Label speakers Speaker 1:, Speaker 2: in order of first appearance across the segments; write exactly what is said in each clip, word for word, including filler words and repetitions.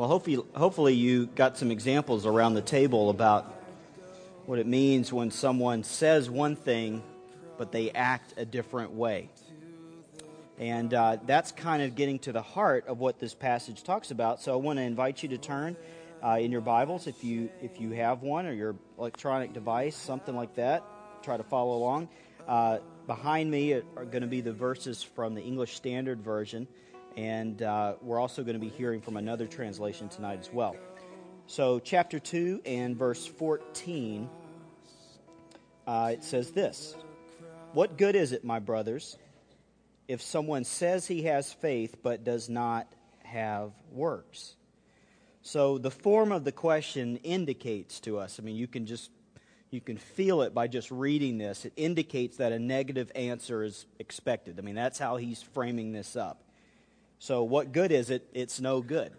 Speaker 1: Well, hopefully, hopefully you got some examples around the table about what it means when someone says one thing, but they act a different way. And uh, that's kind of getting to the heart of what this passage talks about. So I want to invite you to turn uh, in your Bibles, if you if you have one, or your electronic device, something like that. Try to follow along. Uh, behind me are going to be the verses from the English Standard Version, and uh, we're also going to be hearing from another translation tonight as well. So chapter two and verse fourteen, uh, it says this: "What good is it, my brothers, if someone says he has faith but does not have works?" So the form of the question indicates to us, I mean, you can just, you can feel it by just reading this. It indicates that a negative answer is expected. I mean, that's how he's framing this up. So what good is it? It's no good.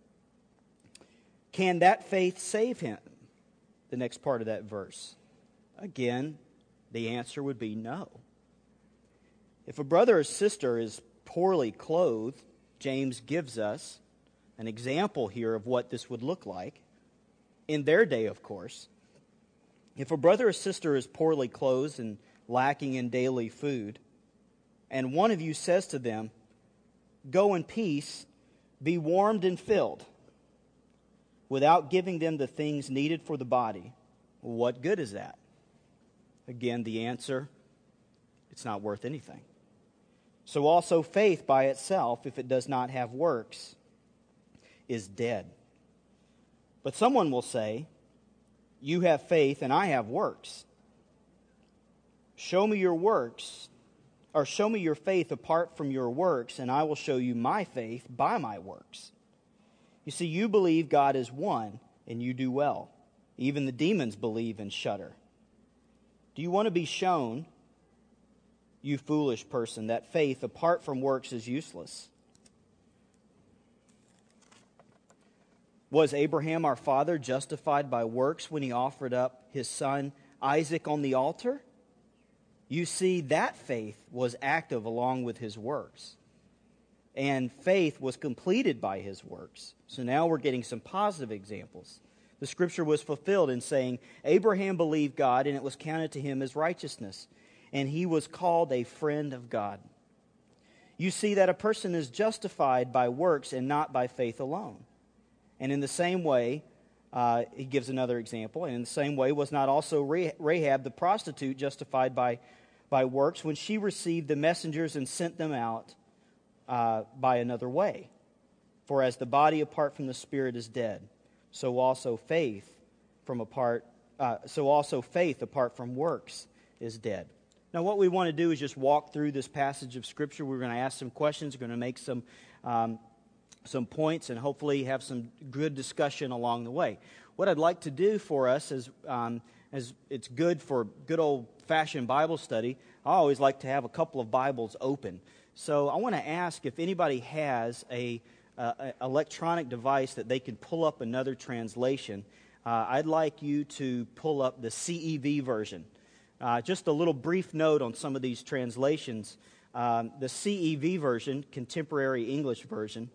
Speaker 1: Can that faith save him? The next part of that verse. Again, the answer would be no. If a brother or sister is poorly clothed, James gives us an example here of what this would look like in their day, of course. If a brother or sister is poorly clothed and lacking in daily food, and one of you says to them, "Go in peace, be warmed and filled," without giving them the things needed for the body, what good is that? Again, the answer, it's not worth anything. So also faith by itself, if it does not have works, is dead. But someone will say, "You have faith and I have works. Show me your works, or show me your faith apart from your works, and I will show you my faith by my works. You see, you believe God is one, and you do well. Even the demons believe and shudder. Do you want to be shown, you foolish person, that faith apart from works is useless? Was Abraham our father justified by works when he offered up his son Isaac on the altar? You see, that faith was active along with his works. And faith was completed by his works. So now we're getting some positive examples. The scripture was fulfilled in saying, Abraham believed God, and it was counted to him as righteousness. And he was called a friend of God. You see that a person is justified by works and not by faith alone. And in the same way, uh, he gives another example, and in the same way was not also Rahab the prostitute justified by, by works when she received the messengers and sent them out uh, by another way? For as the body apart from the spirit is dead, so also faith from apart, uh, so also faith apart from works is dead. Now, what we want to do is just walk through this passage of Scripture. We're going to ask some questions. We're going to make some um, some points, and hopefully have some good discussion along the way. What I'd like to do for us is, um, as it's good for good old-fashioned Bible study, I always like to have a couple of Bibles open. So I want to ask if anybody has a, uh, a electronic device that they can pull up another translation. Uh, I'd like you to pull up the C E V version. Uh, just a little brief note on some of these translations. Um, the C E V version, Contemporary English Version,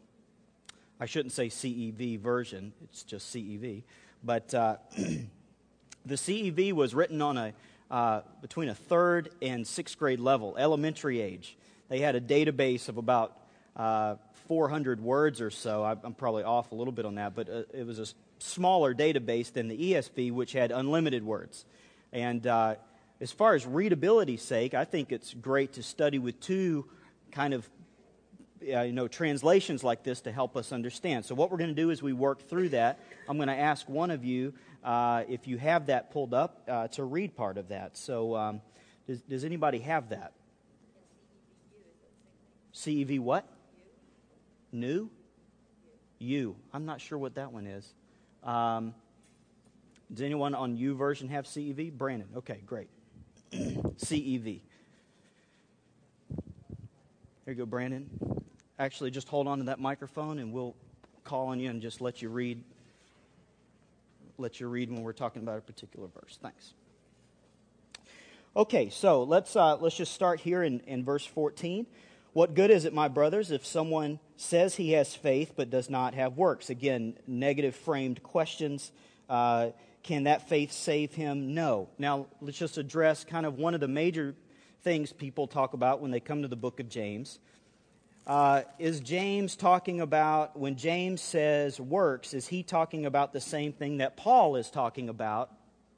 Speaker 1: I shouldn't say C E V version, it's just C E V. But uh, the C E V was written on a uh, between a third and sixth grade level, elementary age. They had a database of about uh, four hundred words or so. I, I'm probably off a little bit on that, but uh, it was a smaller database than the E S V, which had unlimited words. And uh, as far as readability's sake, I think it's great to study with two kind of Uh, you know, translations like this to help us understand. So what we're going to do as we work through that, I'm going to ask one of you, uh, if you have that pulled up, uh, to read part of that. So um, does, does anybody have that? C E V what? New? U. I'm not sure what that one is. Um, does anyone on U version have C E V? Brandon. Okay, great. C E V. Here you go, Brandon. Actually, just hold on to that microphone, and we'll call on you and just let you read. Let you read when we're talking about a particular verse. Thanks. Okay, so let's uh, let's just start here in, in verse fourteen. What good is it, my brothers, if someone says he has faith but does not have works. Again, negative framed questions. Uh, can that faith save him? No. Now, let's just address kind of one of the major things people talk about when they come to the book of James. Uh, is James talking about, when James says works, is he talking about the same thing that Paul is talking about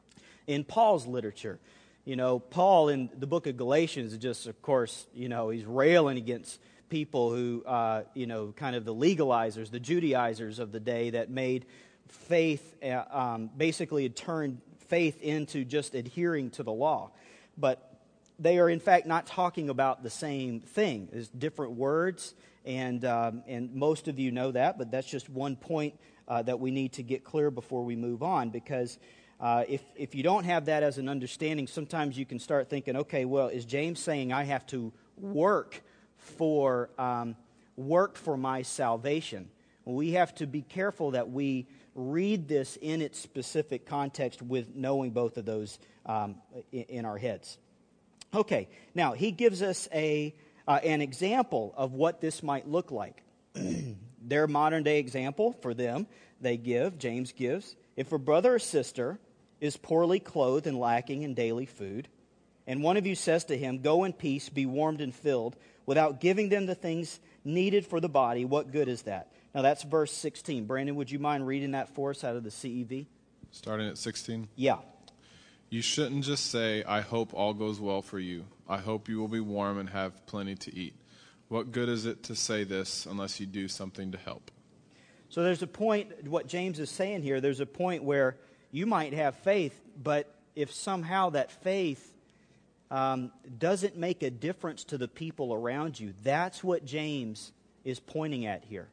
Speaker 1: in Paul's literature? You know, Paul in the book of Galatians is just, of course, you know, he's railing against people who, uh, you know, kind of the legalizers, the Judaizers of the day that made faith, uh, um, basically had turned faith into just adhering to the law. But they are, in fact, not talking about the same thing. There's different words, and um, and most of you know that, but that's just one point uh, that we need to get clear before we move on, because uh, if, if you don't have that as an understanding, sometimes you can start thinking, okay, well, is James saying I have to work for um, work for my salvation? Well, we have to be careful that we read this in its specific context with knowing both of those um, in, in our heads. Okay, now he gives us a uh, an example of what this might look like. Their modern day example for them, they give, James gives, if a brother or sister is poorly clothed and lacking in daily food, and one of you says to him, "Go in peace, be warmed and filled," without giving them the things needed for the body, what good is that? Now that's verse sixteen. Brandon, would you mind reading that for us out of the C E V?
Speaker 2: Starting at sixteen?
Speaker 1: Yeah.
Speaker 2: You shouldn't just say, "I hope all goes well for you. I hope you will be warm and have plenty to eat." What good is it to say this unless you do something to help?
Speaker 1: So there's a point, what James is saying here, there's a point where you might have faith, but if somehow that faith um, doesn't make a difference to the people around you, that's what James is pointing at here.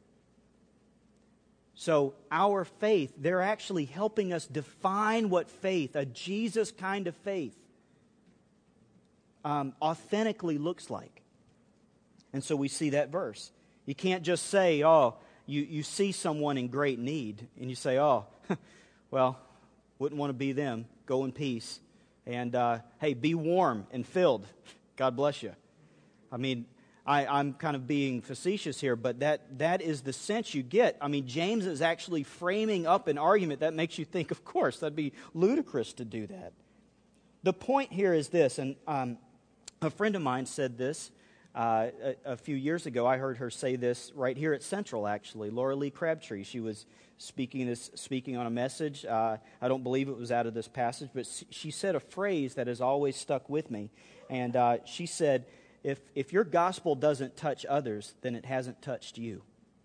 Speaker 1: So our faith, they're actually helping us define what faith, a Jesus kind of faith, um, authentically looks like. And so we see that verse. You can't just say, oh, you, you see someone in great need, and you say, oh, well, wouldn't want to be them. Go in peace. And, uh, hey, be warm and filled. God bless you. I mean, I, I'm kind of being facetious here, but that, that is the sense you get. I mean, James is actually framing up an argument that makes you think, of course, that'd be ludicrous to do that. The point here is this, and um, a friend of mine said this uh, a, a few years ago. I heard her say this right here at Central, actually. Laura Lee Crabtree. She was speaking this, speaking on a message. Uh, I don't believe it was out of this passage, but she said a phrase that has always stuck with me. And uh, she said, If if your gospel doesn't touch others, then it hasn't touched you.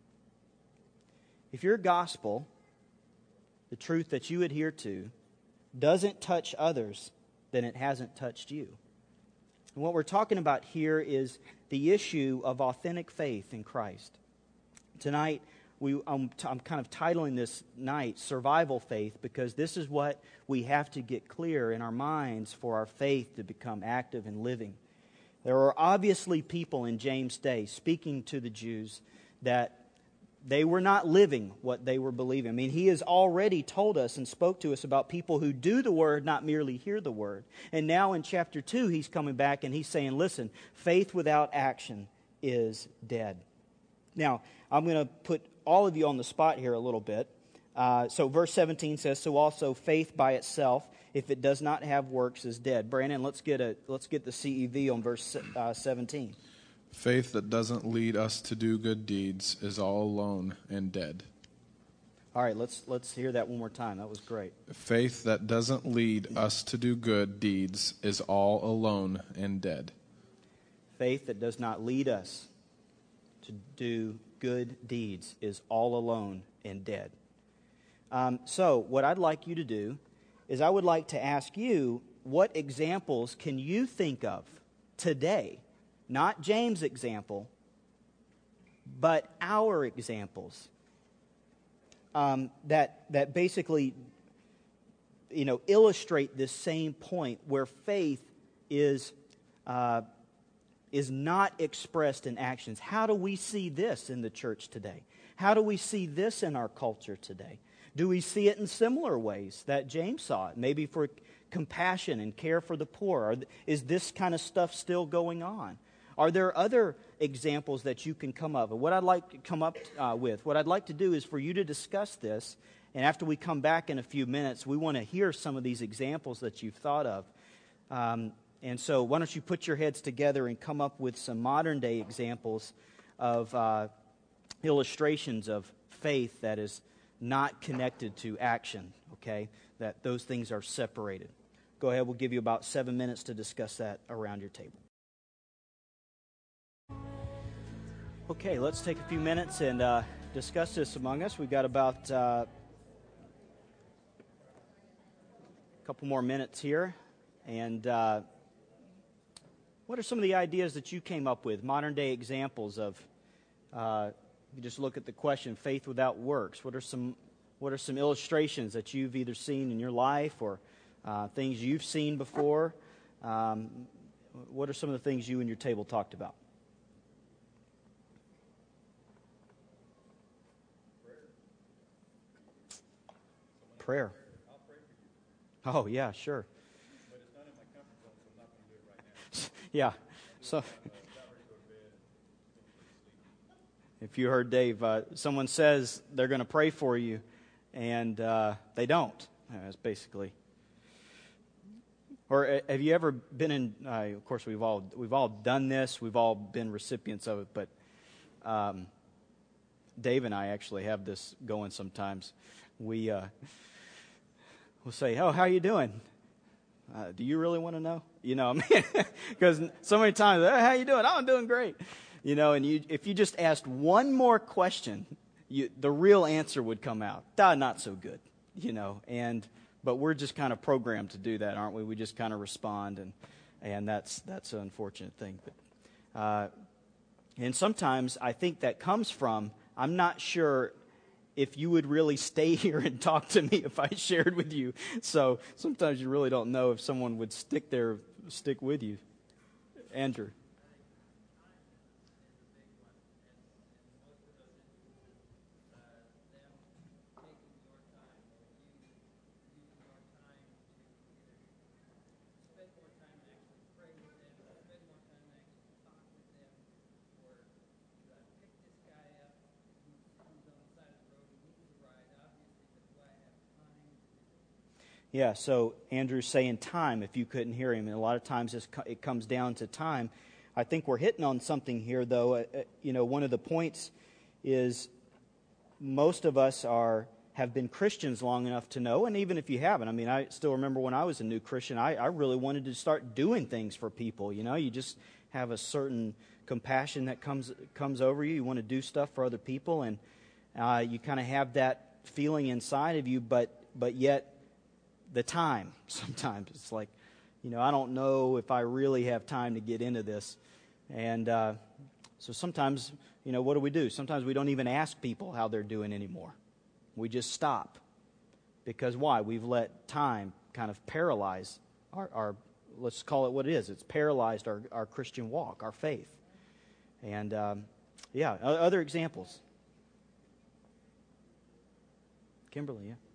Speaker 1: If your gospel, the truth that you adhere to, doesn't touch others, then it hasn't touched you. And what we're talking about here is the issue of authentic faith in Christ. Tonight, we I'm, t- I'm kind of titling this night Survival Faith, because this is what we have to get clear in our minds for our faith to become active and living. There are obviously people in James' day speaking to the Jews that they were not living what they were believing. I mean, he has already told us and spoke to us about people who do the word, not merely hear the word. And now in chapter two, he's coming back and he's saying, listen, faith without action is dead. Now, I'm going to put all of you on the spot here a little bit. Uh, so verse seventeen says, so also faith by itself, if it does not have works, is dead. Brandon, let's get a let's get the C E V on verse uh, seventeen.
Speaker 2: Faith that doesn't lead us to do good deeds is all alone and dead.
Speaker 1: All right, let's let's hear that one more time. That was great.
Speaker 2: Faith that doesn't lead us to do good deeds is all alone and dead.
Speaker 1: Faith that does not lead us to do good deeds is all alone and dead. Um, so what I'd like you to do is I would like to ask you, what examples can you think of today? Not James' example, but our examples um, that that basically, you know, illustrate this same point where faith is uh, is not expressed in actions. How do we see this in the church today? How do we see this in our culture today? Do we see it in similar ways that James saw it? Maybe for compassion and care for the poor? Or is this kind of stuff still going on? Are there other examples that you can come up with? What I'd like to come up uh, with, what I'd like to do is for you to discuss this, and after we come back in a few minutes, we want to hear some of these examples that you've thought of. Um, and so why don't you put your heads together and come up with some modern-day examples of uh, illustrations of faith that is not connected to action, okay? That those things are separated. Go ahead, we'll give you about seven minutes to discuss that around your table. Okay, let's take a few minutes and uh, discuss this among us. We've got about uh, a couple more minutes here. And uh, what are some of the ideas that you came up with, modern-day examples of, uh, you just look at the question, faith without works. What are some what are some illustrations that you've either seen in your life or uh, things you've seen before? Um, what are some of the things you and your table talked about? Prayer. Oh, yeah, sure.
Speaker 3: But it's not in my comfort zone, so I'm not going to do it right now.
Speaker 1: Yeah. So if you heard Dave, uh, someone says they're going to pray for you, and uh, they don't. Uh, that's basically. Or uh, have you ever been in? Uh, of course, we've all we've all done this. We've all been recipients of it. But um, Dave and I actually have this going sometimes. We uh, will say, "Oh, how are you doing? Uh, do you really want to know?" You know, I mean, because so many times, hey, "How you doing?" "Oh, I'm doing great." You know, and you, if you just asked one more question, you, the real answer would come out. "Ah, not so good." You know, and but we're just kind of programmed to do that, aren't we? We just kind of respond, and and that's that's an unfortunate thing. But uh, and sometimes I think that comes from, I'm not sure if you would really stay here and talk to me if I shared with you. So sometimes you really don't know if someone would stick there, stick with you. Andrew. Yeah, so Andrew's saying time, if you couldn't hear him. And a lot of times this, it comes down to time. I think we're hitting on something here, though. Uh, you know, one of the points is most of us are have been Christians long enough to know, and even if you haven't, I mean, I still remember when I was a new Christian, I, I really wanted to start doing things for people. You know, you just have a certain compassion that comes comes over you. You want to do stuff for other people, and uh, you kind of have that feeling inside of you, but but yet the time, sometimes it's like, you know, I don't know if I really have time to get into this. And uh, so sometimes, you know, what do we do? Sometimes we don't even ask people how they're doing anymore. We just stop. Because why? We've let time kind of paralyze our, our let's call it what it is. It's paralyzed our, our Christian walk, our faith. And, um, yeah, other examples. Kimberly, yeah.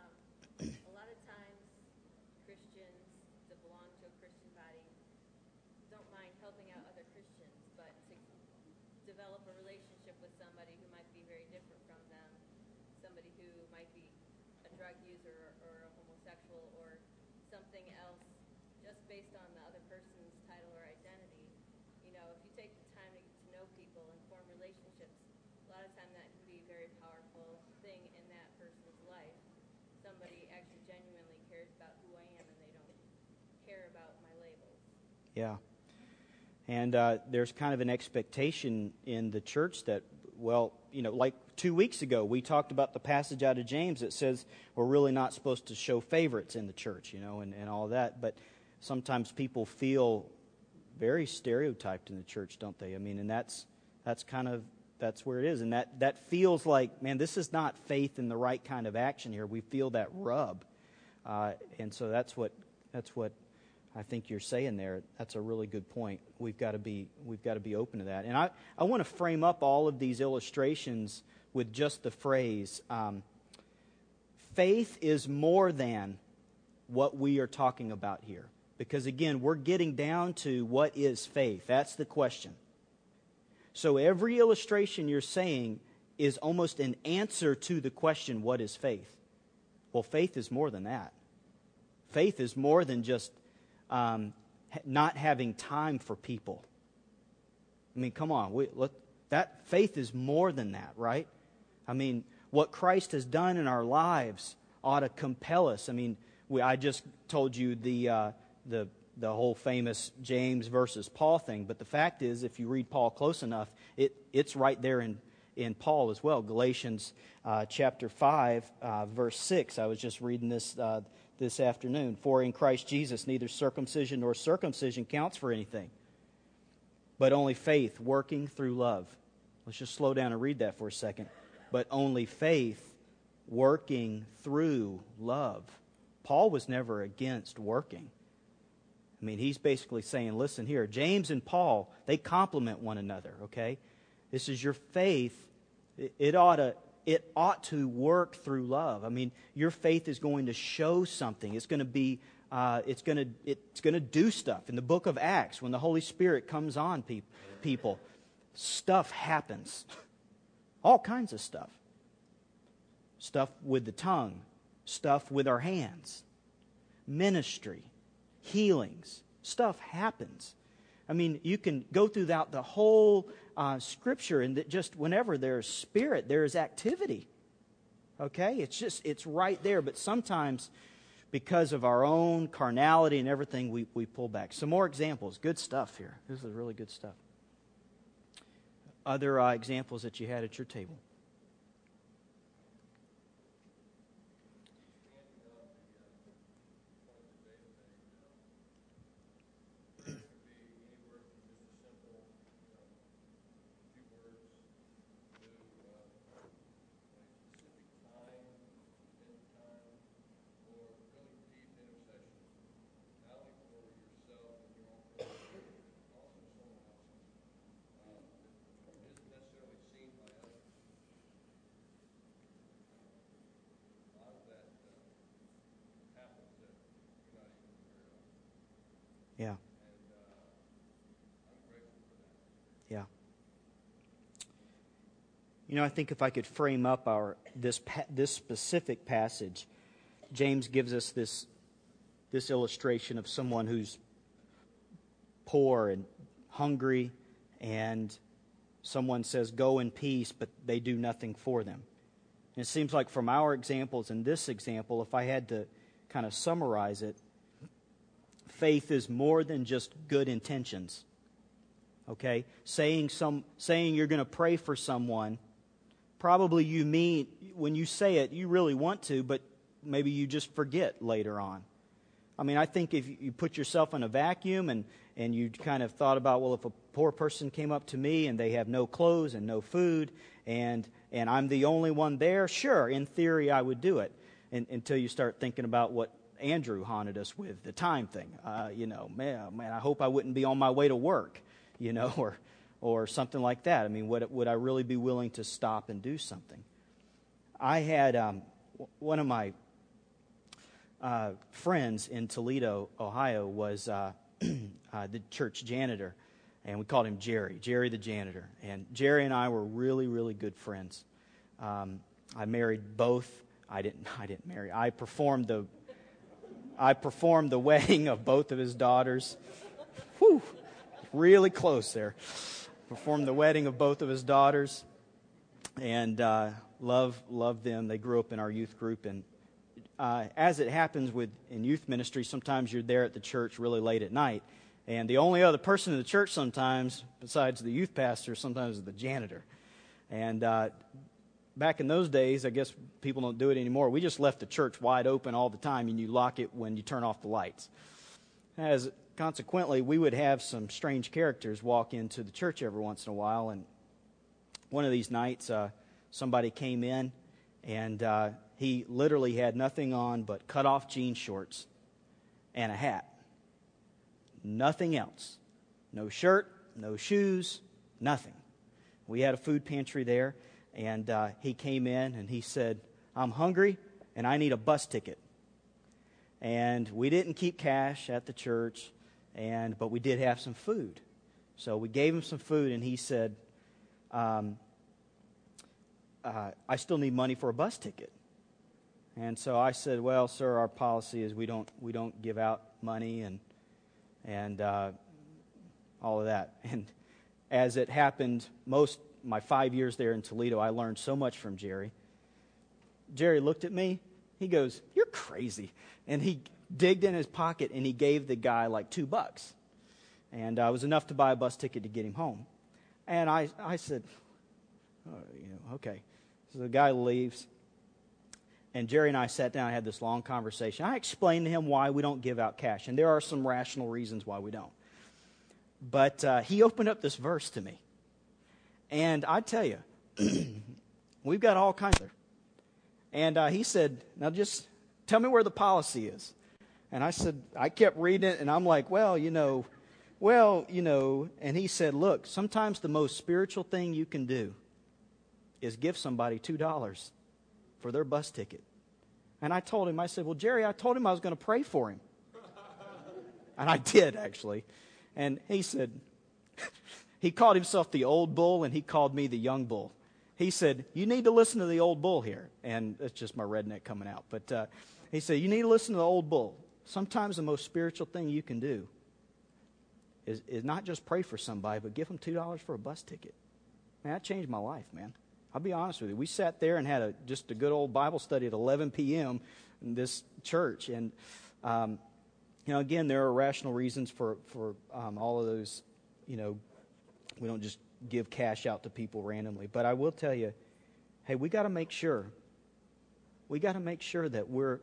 Speaker 1: Yeah. And uh, there's kind of an expectation in the church that, well, you know, like two weeks ago, we talked about the passage out of James that says we're really not supposed to show favorites in the church, you know, and, and all that. But sometimes people feel very stereotyped in the church, don't they? I mean, and that's that's kind of, that's where it is. And that, that feels like, man, this is not faith in the right kind of action here. We feel that rub. Uh, and so that's what that's what I think you're saying there. That's a really good point. We've got to be we've got to be open to that. And I, I want to frame up all of these illustrations with just the phrase, um, faith is more than what we are talking about here. Because again, we're getting down to what is faith. That's the question. So every illustration you're saying is almost an answer to the question, what is faith? Well, faith is more than that. Faith is more than just um, not having time for people. I mean, come on. We, let, that faith is more than that, right? I mean, what Christ has done in our lives ought to compel us. I mean, we, I just told you the uh, the the whole famous James versus Paul thing, but the fact is, if you read Paul close enough, it it's right there in, in Paul as well. Galatians uh, chapter five, uh, verse six. I was just reading this uh, this afternoon. For in Christ Jesus neither circumcision nor circumcision counts for anything, but only faith working through love. Let's just slow down and read that for a second. But only faith working through love. Paul was never against working. I mean, he's basically saying, listen here, James and Paul, they complement one another, okay? This is your faith. It, it ought to it ought to work through love. I mean, your faith is going to show something. It's going to be uh, it's going to it's going to do stuff. In the book of Acts, when the Holy Spirit comes on pe- people, stuff happens. All kinds of stuff. Stuff with the tongue, stuff with our hands, ministry, healings, stuff happens. I mean, you can go throughout the whole uh, Scripture, and that just whenever there's spirit, there's activity. Okay? It's just, it's right there. But sometimes, because of our own carnality and everything, we, we pull back. Some more examples. Good stuff here. This is really good stuff. Other uh, examples that you had at your table. Yeah. Yeah. You know, I think if I could frame up our this this specific passage, James gives us this this illustration of someone who's poor and hungry, and someone says, "Go in peace," but they do nothing for them. And it seems like from our examples and this example, if I had to kind of summarize it, faith is more than just good intentions. Okay? Saying some saying you're going to pray for someone, probably you mean, when you say it, you really want to, but maybe you just forget later on. I mean, I think if you put yourself in a vacuum and, and you kind of thought about, well, if a poor person came up to me and they have no clothes and no food, and and I'm the only one there, sure, in theory I would do it. And, until you start thinking about what Andrew haunted us with, the time thing. Uh, you know, man, man, I hope I wouldn't be on my way to work, you know, or or something like that. I mean, would would I really be willing to stop and do something? I had um, one of my uh, friends in Toledo, Ohio, was uh, uh, the church janitor, and we called him Jerry, Jerry the janitor. And Jerry and I were really, really good friends. Um, I married both. I didn't. I didn't marry. I performed the. I performed the wedding of both of his daughters. Whew, really close there. Performed the wedding of both of his daughters, and uh, love love them. They grew up in our youth group, and uh, as it happens with in youth ministry, sometimes you're there at the church really late at night, and the only other person in the church sometimes, besides the youth pastor, sometimes is the janitor. And uh, back in those days, I guess people don't do it anymore. We just left the church wide open all the time, and you lock it when you turn off the lights. As consequently, we would have some strange characters walk into the church every once in a while. And one of these nights, uh, somebody came in, and uh, he literally had nothing on but cut-off jean shorts and a hat. Nothing else. No shirt, no shoes, nothing. We had a food pantry there. And uh, he came in and he said, "I'm hungry and I need a bus ticket." And we didn't keep cash at the church, and but we did have some food. So we gave him some food, and he said, um, uh, I still need money for a bus ticket. And so I said, well, sir, our policy is we don't we don't give out money and and uh, all of that. And as it happened, most my five years there in Toledo, I learned so much from Jerry. Jerry looked at me. He goes, "You're crazy," and he digged in his pocket and he gave the guy like two bucks, and uh, it was enough to buy a bus ticket to get him home. And I I said, oh, you know, okay. So the guy leaves. And Jerry and I sat down and had this long conversation. I explained to him why we don't give out cash, and there are some rational reasons why we don't. But uh, he opened up this verse to me. And I tell you, we've got all kinds of... And uh, he said, now just tell me where the policy is. And I said, I kept reading it, and I'm like, well, you know, well, you know. And he said, look, sometimes the most spiritual thing you can do is give somebody two dollars for their bus ticket. And I told him, I said, well, Jerry, I told him I was going to pray for him. And I did, actually. And he said, he called himself the old bull, and he called me the young bull. He said, you need to listen to the old bull here. And it's just my redneck coming out. But uh, he said, you need to listen to the old bull. Sometimes the most spiritual thing you can do is, is not just pray for somebody, but give them two dollars for a bus ticket. Man, that changed my life, man. I'll be honest with you. We sat there and had a, just a good old Bible study at eleven p.m. in this church. And, um, you know, again, there are rational reasons for, for um, all of those. You know, we don't just give cash out to people randomly. But I will tell you, hey, we got to make sure. We got to make sure that we're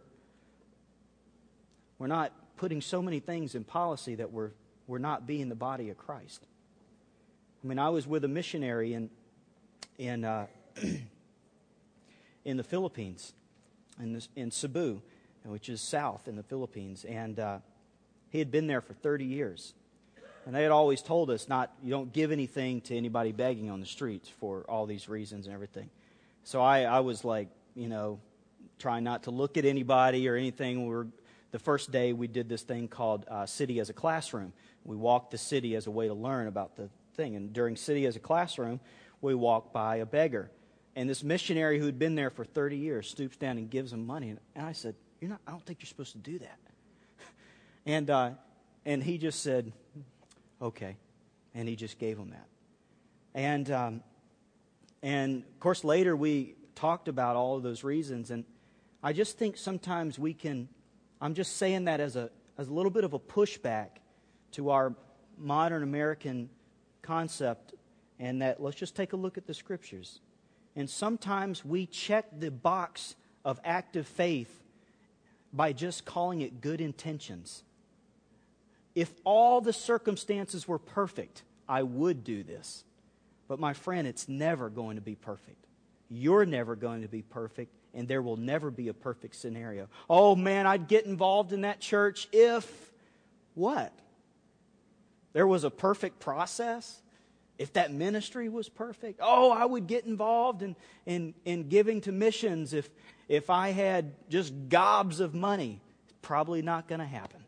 Speaker 1: we're not putting so many things in policy that we're we're not being the body of Christ. I mean, I was with a missionary in in uh, in the Philippines, in this, in Cebu, which is south in the Philippines, and uh, he had been there for thirty years. And they had always told us not you don't give anything to anybody begging on the streets for all these reasons and everything. So I, I was like, you know, trying not to look at anybody or anything. We were, the first day we did this thing called uh, City as a Classroom. We walked the city as a way to learn about the thing. And during City as a Classroom, we walked by a beggar. And this missionary who had been there for thirty years stoops down and gives him money. And I said, "You're not. I don't think you're supposed to do that." And uh, and he just said, "Okay," and he just gave him that. And um, and of course later we talked about all of those reasons. And I just think sometimes we can. I'm just saying that as a as a little bit of a pushback to our modern American concept, and that let's just take a look at the Scriptures. And sometimes we check the box of active faith by just calling it good intentions. If all the circumstances were perfect, I would do this. But my friend, it's never going to be perfect. You're never going to be perfect, and there will never be a perfect scenario. Oh man, I'd get involved in that church if what? There was a perfect process? If that ministry was perfect? Oh, I would get involved in, in, in giving to missions if, if I had just gobs of money. It's probably not going to happen.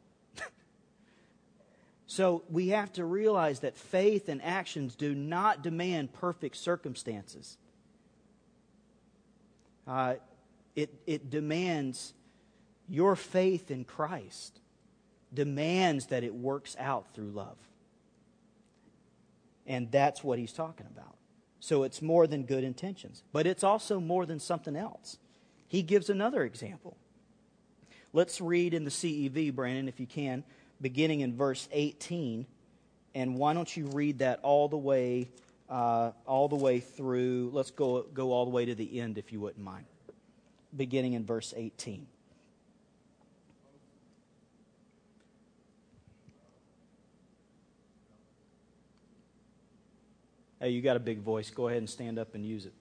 Speaker 1: So we have to realize that faith and actions do not demand perfect circumstances. Uh, it, it demands your faith in Christ, demands that it works out through love. And that's what he's talking about. So it's more than good intentions. But it's also more than something else. He gives another example. Let's read in the C E V, Brandon, if you can, beginning in verse eighteen. And why don't you read that all the way, uh, all the way through. Let's go go all the way to the end, if you wouldn't mind. Beginning in verse eighteen. Hey, you got a big voice. Go ahead and stand up and use it.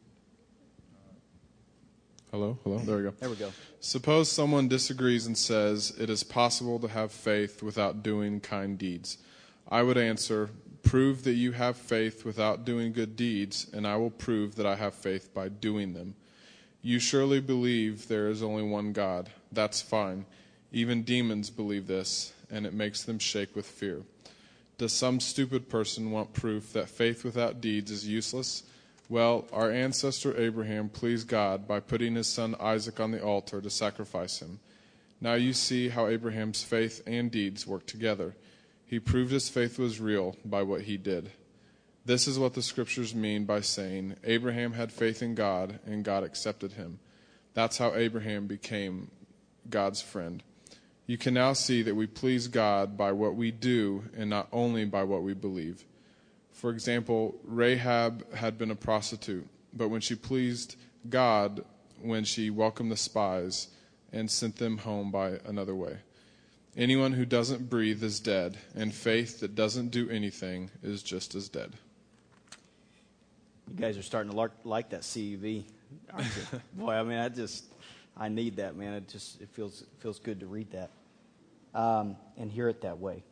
Speaker 2: Hello? Hello? There we go.
Speaker 1: There we go.
Speaker 2: Suppose someone disagrees and says, it is possible to have faith without doing kind deeds. I would answer, prove that you have faith without doing good deeds, and I will prove that I have faith by doing them. You surely believe there is only one God. That's fine. Even demons believe this, and it makes them shake with fear. Does some stupid person want proof that faith without deeds is useless? Well, our ancestor Abraham pleased God by putting his son Isaac on the altar to sacrifice him. Now you see how Abraham's faith and deeds work together. He proved his faith was real by what he did. This is what the scriptures mean by saying, Abraham had faith in God, and God accepted him. That's how Abraham became God's friend. You can now see that we please God by what we do and not only by what we believe. For example, Rahab had been a prostitute, but when she pleased God, when she welcomed the spies and sent them home by another way. Anyone who doesn't breathe is dead, and faith that doesn't do anything is just as dead.
Speaker 1: You guys are starting to like, like that C E V. Boy, I mean, I just, I need that, man. It just, it feels, it feels good to read that um, and hear it that way.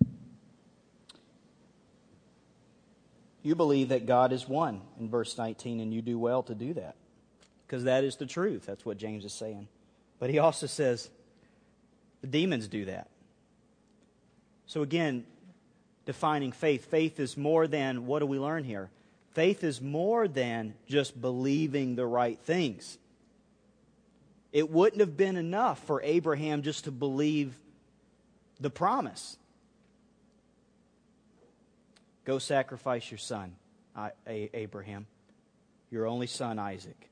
Speaker 1: You believe that God is one in verse nineteen, and you do well to do that, because that is the truth. That's what James is saying. But he also says the demons do that. So again, defining faith. Faith is more than, what do we learn here? Faith is more than just believing the right things. It wouldn't have been enough for Abraham just to believe the promise. Go sacrifice your son, Abraham, your only son, Isaac.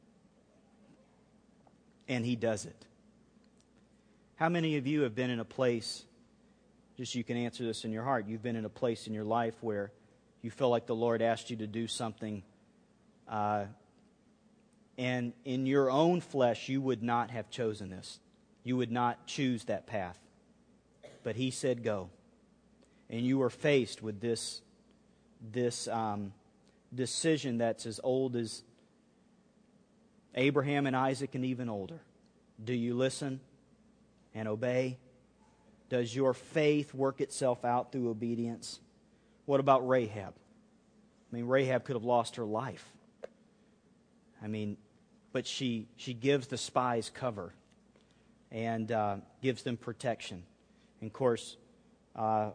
Speaker 1: And he does it. How many of you have been in a place, just you can answer this in your heart, you've been in a place in your life where you feel like the Lord asked you to do something, uh, and in your own flesh you would not have chosen this. You would not choose that path. But he said go. And you were faced with this this um, decision that's as old as Abraham and Isaac and even older. Do you listen and obey? Does your faith work itself out through obedience? What about Rahab? I mean, Rahab could have lost her life. I mean, but she, she gives the spies cover and uh, gives them protection. And of course, uh,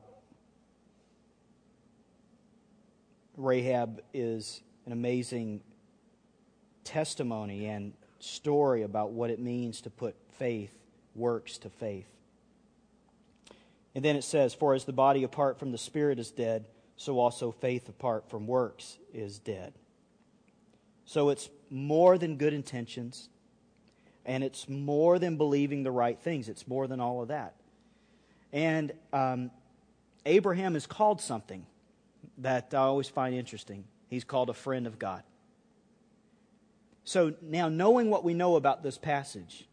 Speaker 1: Rahab is an amazing testimony and story about what it means to put faith, works to faith. And then it says, for as the body apart from the spirit is dead, so also faith apart from works is dead. So it's more than good intentions, and it's more than believing the right things. It's more than all of that. And um, Abraham is called something that I always find interesting. He's called a friend of God. So now, knowing what we know about this passage,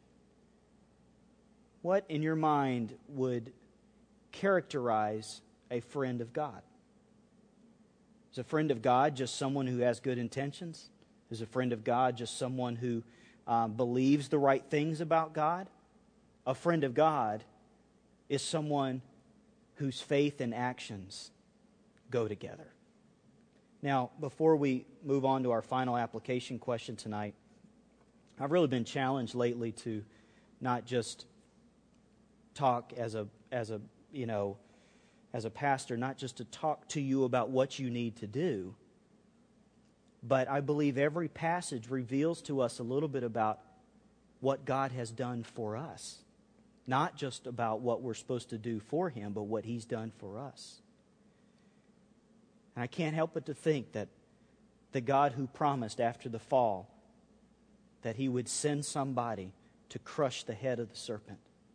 Speaker 1: what in your mind would characterize a friend of God? Is a friend of God just someone who has good intentions? Is a friend of God just someone who um, believes the right things about God? A friend of God is someone whose faith and actions go together. Now, before we move on to our final application question tonight, I've really been challenged lately to not just talk as a as a you know as a pastor, not just to talk to you about what you need to do, but I believe every passage reveals to us a little bit about what God has done for us. Not just about what we're supposed to do for Him, but what He's done for us. And I can't help but to think that the God who promised after the fall that He would send somebody to crush the head of the serpent,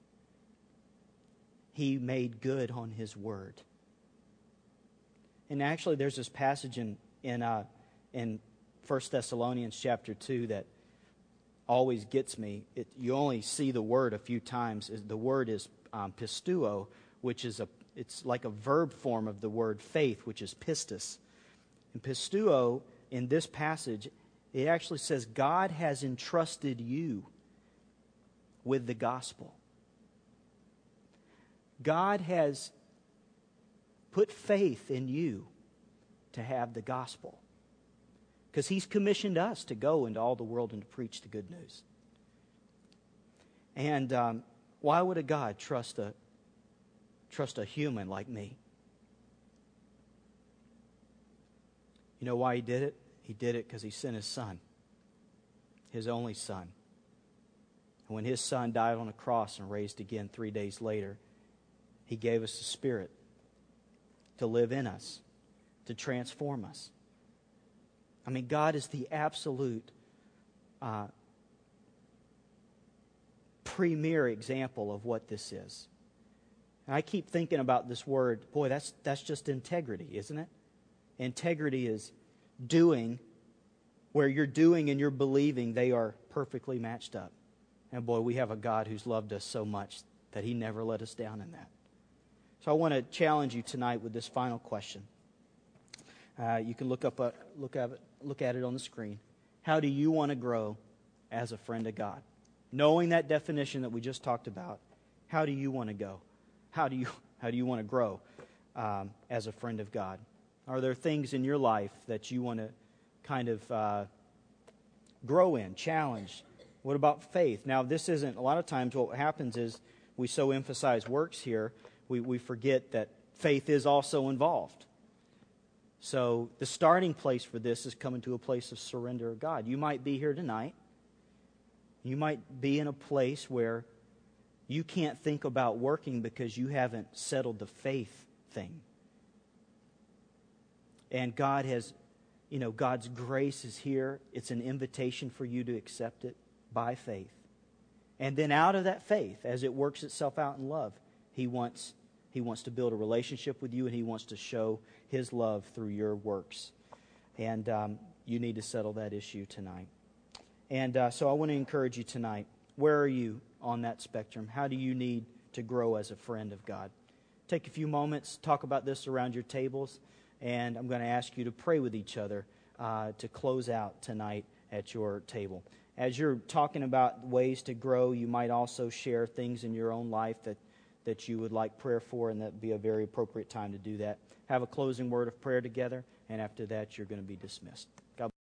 Speaker 1: He made good on His word. And actually there's this passage in in uh, in First Thessalonians chapter two that always gets me. It, you only see the word a few times. The word is um, pistuo, which is a it's like a verb form of the word faith, which is pistis. And pistuo, in this passage, it actually says God has entrusted you with the gospel. God has put faith in you to have the gospel, because He's commissioned us to go into all the world and to preach the good news. And um, Why would a God trust a, trust a human like me? You know why He did it? He did it because He sent His Son, His only Son. And when His Son died on a cross and raised again three days later, He gave us the Spirit to live in us, to transform us. I mean, God is the absolute uh, premier example of what this is. And I keep thinking about this word. Boy, that's that's just integrity, isn't it? Integrity is doing where you're doing and you're believing they are perfectly matched up. And boy, we have a God who's loved us so much that He never let us down in that. So I want to challenge you tonight with this final question. Uh, you can look up, a, look at it, look at it on the screen. How do you want to grow as a friend of God? Knowing that definition that we just talked about, how do you want to go? How do you how do you want to grow um, as a friend of God? Are there things in your life that you want to kind of uh, grow in, challenge? What about faith? Now, this isn't, a lot of times what happens is we so emphasize works here, we, we forget that faith is also involved. So the starting place for this is coming to a place of surrender of God. You might be here tonight. You might be in a place where you can't think about working because you haven't settled the faith thing. And God has, you know, God's grace is here. It's an invitation for you to accept it by faith. And then out of that faith, as it works itself out in love, He wants He wants to build a relationship with you, and He wants to show His love through your works. And um, you need to settle that issue tonight. And uh, so I want to encourage you tonight. Where are you on that spectrum? How do you need to grow as a friend of God? Take a few moments, talk about this around your tables, and I'm going to ask you to pray with each other uh, to close out tonight at your table. As you're talking about ways to grow, you might also share things in your own life that, that you would like prayer for, and that would be a very appropriate time to do that. Have a closing word of prayer together, and after that, you're going to be dismissed. God bless.